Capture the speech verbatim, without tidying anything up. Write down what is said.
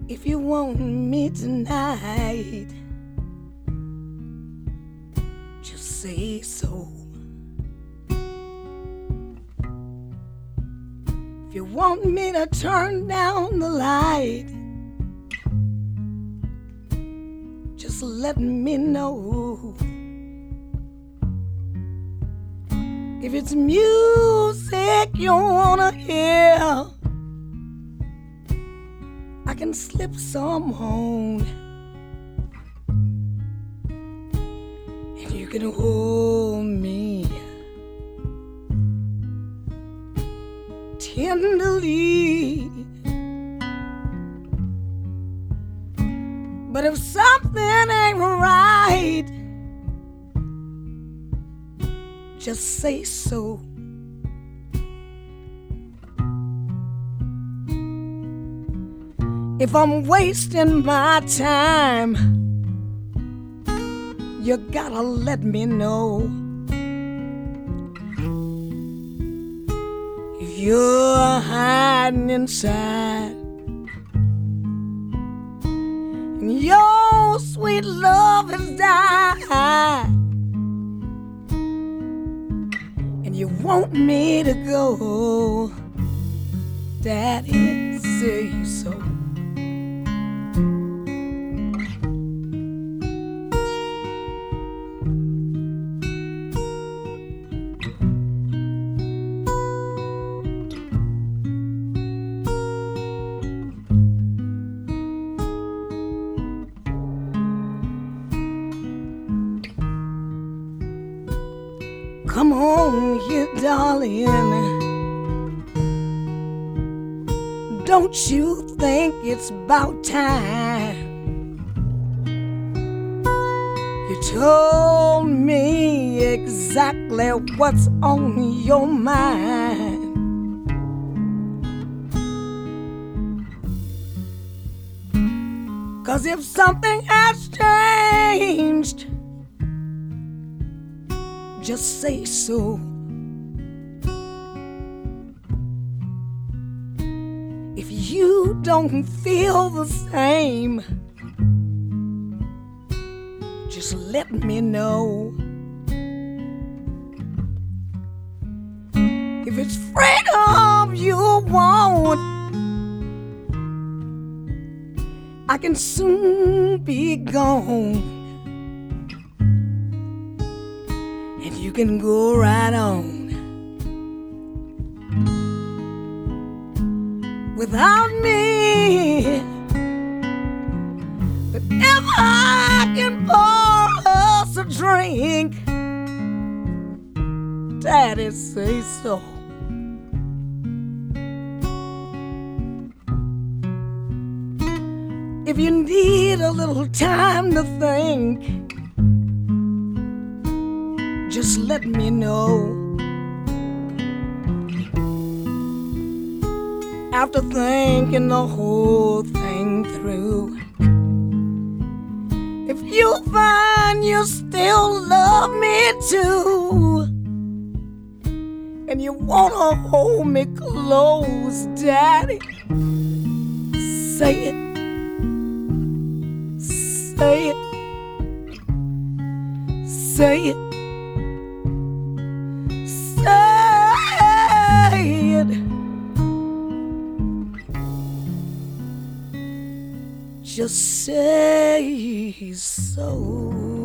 If you want me tonight, just say so. If you want me to turn down the light, just let me know. If it's music you wanna hear, I can slip some on, and you can hold me tenderly. But if something ain't right, just say so. If I'm wasting my time, you gotta let me know. If you're hiding inside and your sweet love has died, and you want me to go, Daddy, say so. Come on here, darling. Don't you think it's about time? You told me exactly what's on your mind. 'Cause if something has changed, just say so. If you don't feel the same, just let me know. If it's freedom you want, I can soon be gone, and you can go right on without me. But if I can pour us a drink, Daddy, say so. If you need a little time to think, just let me know. After thinking the whole thing through, if you find you still love me too, and you wanna hold me close, Daddy, say it, say it, say it, say it. Just say so.